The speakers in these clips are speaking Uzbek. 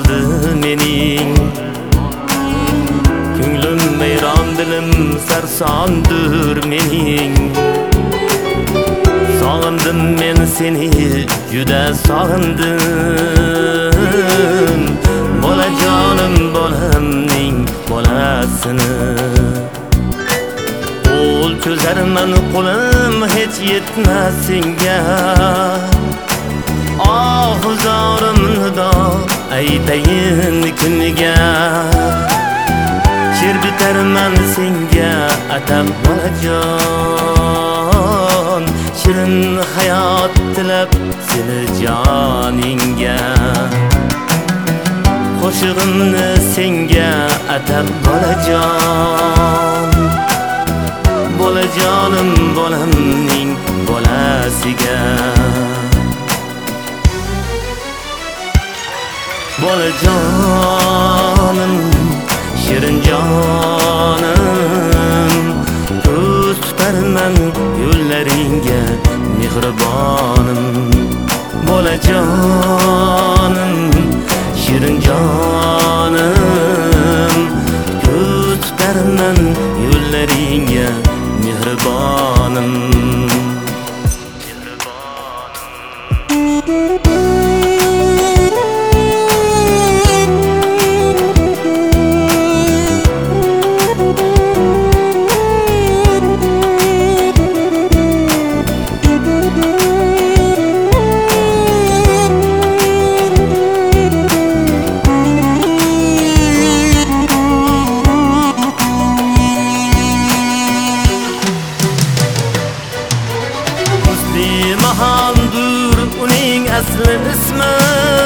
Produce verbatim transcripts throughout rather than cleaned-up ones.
qoldi mening. Ko'nglim vayron, dilim sarsondir mening. Sog'indim men seni, juda sog'indim. Bolajonim bolamning bolasini. Qo'l cho'zarman, qo'lim hech yetmas senga. Oh zorim nido aytayin kuniga. She'r bitarman senga atab bolajon. Shirin hayot tilab seni joningga. Qo'shig'imni senga atab bolajon. Bolajonim bolamning bolasiga. Bolajonim, shirin jonim, ko'z tutarman yo'llaringga mehribonim. Bolajonim, shirin jonim, ko'z tutarman yo'llaringga mehribonim. Mahandur uning asli ismi.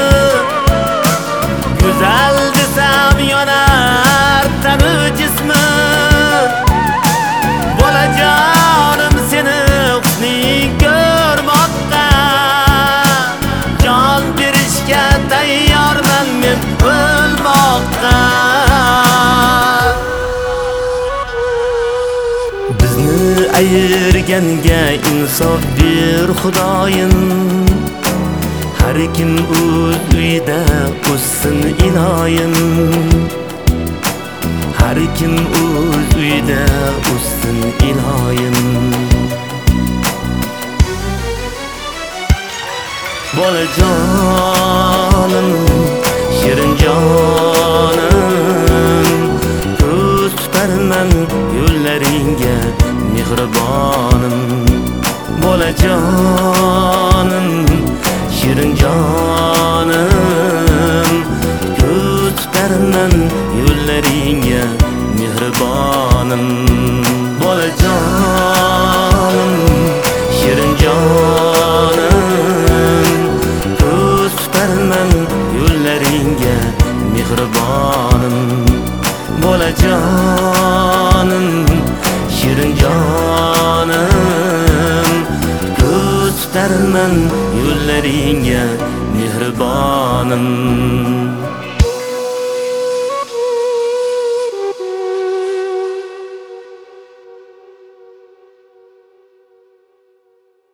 Go'zal desam yonar tanu jismi. Bolajonim seni husning ko'rmoqqa. Jon berishga tayyorman men o'lmoqqa. Bizni ayirganga insof ber Xudoyim. Har kim o'z uyida o'ssin iloyim. Har kim o'z uyida o'ssin iloyim. Bolajonim, shirin jonim, ko'z tutarman yo'llaringga mehribonim. Bolajonim, shirin jonim, ko'z tutarman yo'llaringga mehribonim. Bolajonim, shirin jonim, ko'z tutarman yo'llaringga mehribonim. Bolajonim, shirin jonim, ko'z tutarman yo'llaringga mehribonim.